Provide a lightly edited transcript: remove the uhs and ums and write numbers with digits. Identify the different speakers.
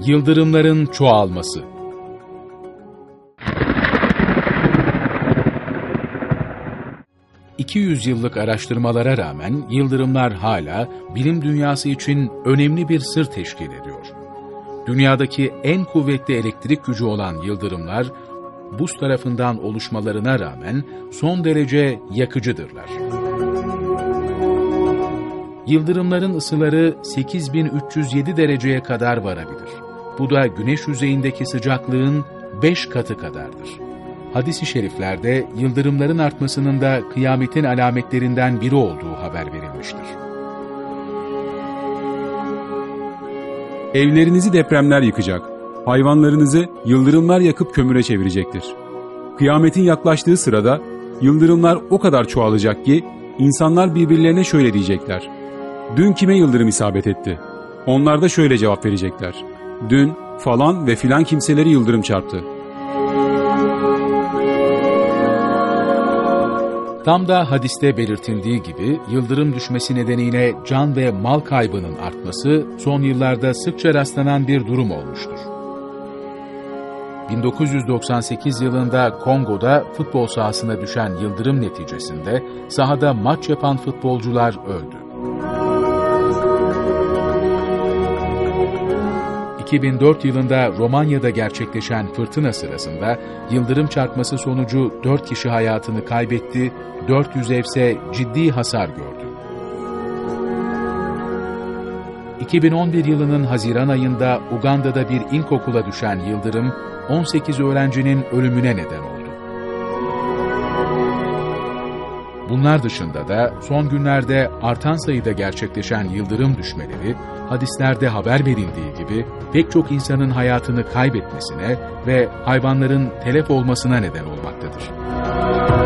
Speaker 1: Yıldırımların çoğalması. ...200 yıllık araştırmalara rağmen yıldırımlar hala bilim dünyası için önemli bir sır teşkil ediyor. Dünyadaki en kuvvetli elektrik gücü olan yıldırımlar, buz tarafından oluşmalarına rağmen son derece yakıcıdırlar. Yıldırımların ısıları 8307 dereceye kadar varabilir. Bu da güneş yüzeyindeki sıcaklığın 5 katı kadardır. Hadis-i şeriflerde yıldırımların artmasının da kıyametin alametlerinden biri olduğu haber verilmiştir.
Speaker 2: Evlerinizi depremler yıkacak, hayvanlarınızı yıldırımlar yakıp kömüre çevirecektir. Kıyametin yaklaştığı sırada yıldırımlar o kadar çoğalacak ki insanlar birbirlerine şöyle diyecekler: "Dün kime yıldırım isabet etti?" Onlar da şöyle cevap verecekler: "Dün falan ve filan kimseleri yıldırım çarptı."
Speaker 1: Tam da hadiste belirtildiği gibi yıldırım düşmesi nedeniyle can ve mal kaybının artması son yıllarda sıkça rastlanan bir durum olmuştur. 1998 yılında Kongo'da futbol sahasına düşen yıldırım neticesinde sahada maç yapan futbolcular öldü. 2004 yılında Romanya'da gerçekleşen fırtına sırasında yıldırım çarpması sonucu 4 kişi hayatını kaybetti, 400 evse ciddi hasar gördü. 2011 yılının Haziran ayında Uganda'da bir ilkokula düşen yıldırım, 18 öğrencinin ölümüne neden oldu. Bunlar dışında da son günlerde artan sayıda gerçekleşen yıldırım düşmeleri, hadislerde haber verildiği gibi pek çok insanın hayatını kaybetmesine ve hayvanların telef olmasına neden olmaktadır.